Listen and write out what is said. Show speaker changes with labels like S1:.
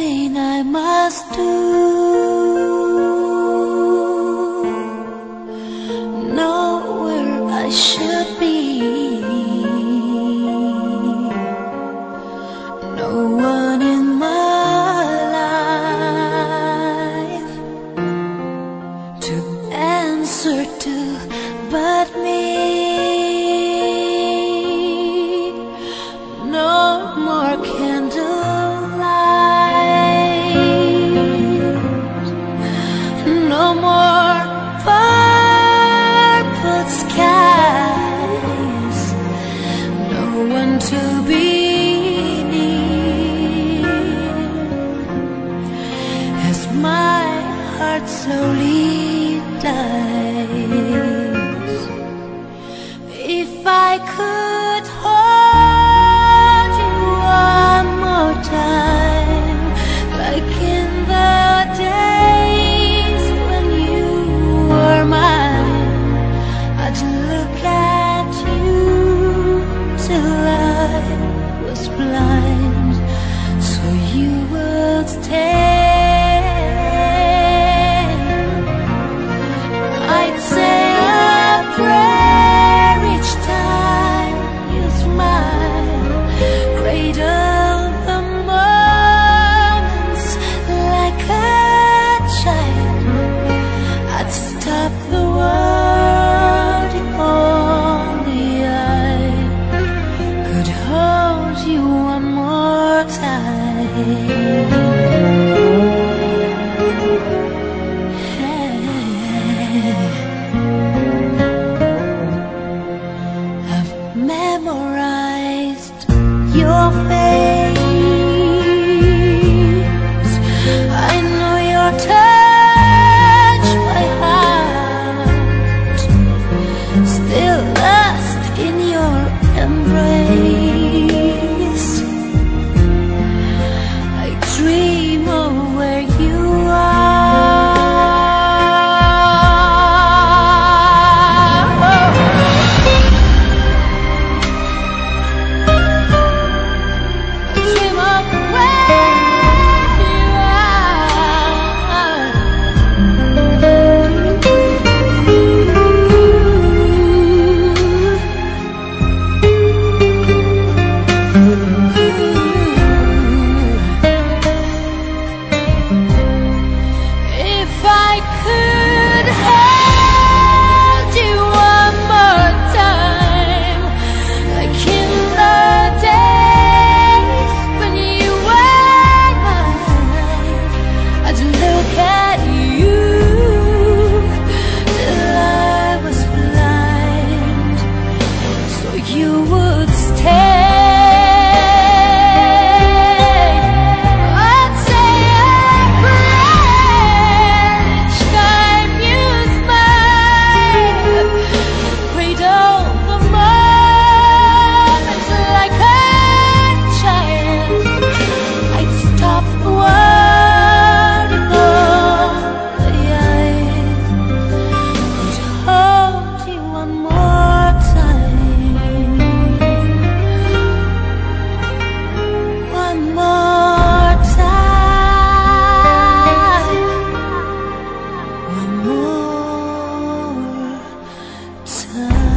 S1: pain I must do. Know where I should be. No one in my life to answer to but me. No more candlelight, no more purple skies, no one to be near, as my heart slowly dies. If I could hold you one more time, like in the days when you were mine, I'd look at you till I was blind, so you would stay. I'd say a prayer each time you smile, cradle the moments like a child. I'd stop the world if only I could hold you one more time. I've memorized your face. I know your touch by heart. Still lost in your embrace. I dream of where you are. Dream of where you If I could hold you one more time, like in the days when you were mine, I'd look at you till I was blind, so you would stay. I'd say a prayer each time you smile, cradle the moments like a child. I'd stop the world if only I could hold you one more time. One more time. One more time.